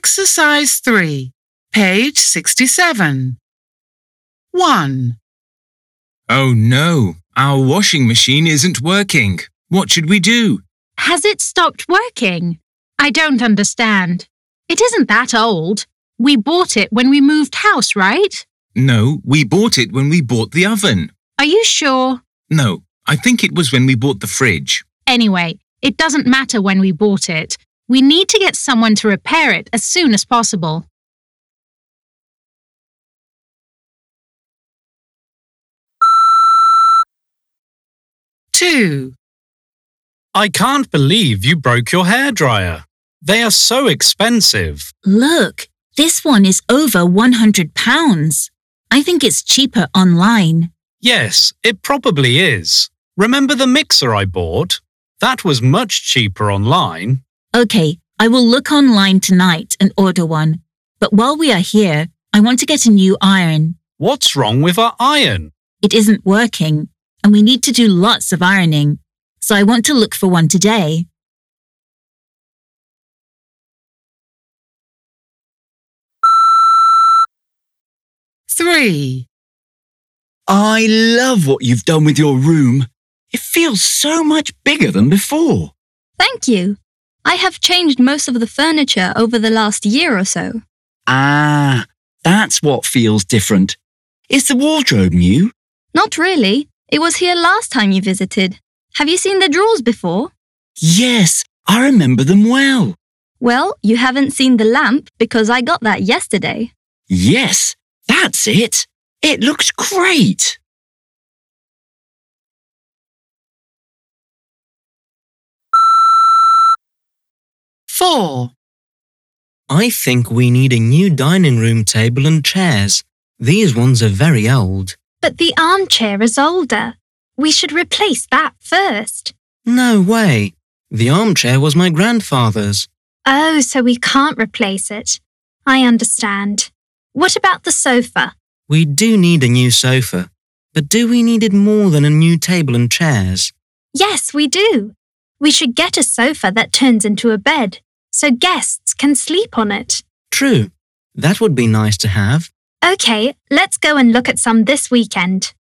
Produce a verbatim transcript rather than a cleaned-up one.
Exercise three, page sixty-seven. one. Oh no, our washing machine isn't working. What should we do? Has it stopped working? I don't understand. It isn't that old. We bought it when we moved house, right? No, we bought it when we bought the oven. Are you sure? No, I think it was when we bought the fridge. Anyway, it doesn't matter when we bought it. We need to get someone to repair it as soon as possible. two. I can't believe you broke your hairdryer. They are so expensive. Look, this one is over one hundred pounds. I think it's cheaper online. Yes, it probably is. Remember the mixer I bought? That was much cheaper online. Okay, I will look online tonight and order one. But while we are here, I want to get a new iron. What's wrong with our iron? It isn't working, and we need to do lots of ironing. So I want to look for one today. three. I love what you've done with your room. It feels so much bigger than before. Thank you. I have changed most of the furniture over the last year or so. Ah, that's what feels different. Is the wardrobe new? Not really. It was here last time you visited. Have you seen the drawers before? Yes, I remember them well. Well, you haven't seen the lamp because I got that yesterday. Yes, that's it. It looks great. four. I think we need a new dining room table and chairs. These ones are very old. But the armchair is older. We should replace that first. No way. The armchair was my grandfather's. Oh, so we can't replace it. I understand. What about the sofa? We do need a new sofa. But do we need it more than a new table and chairs? Yes, we do. We should get a sofa that turns into a bed, so guests can sleep on it. True. That would be nice to have. Okay, let's go and look at some this weekend.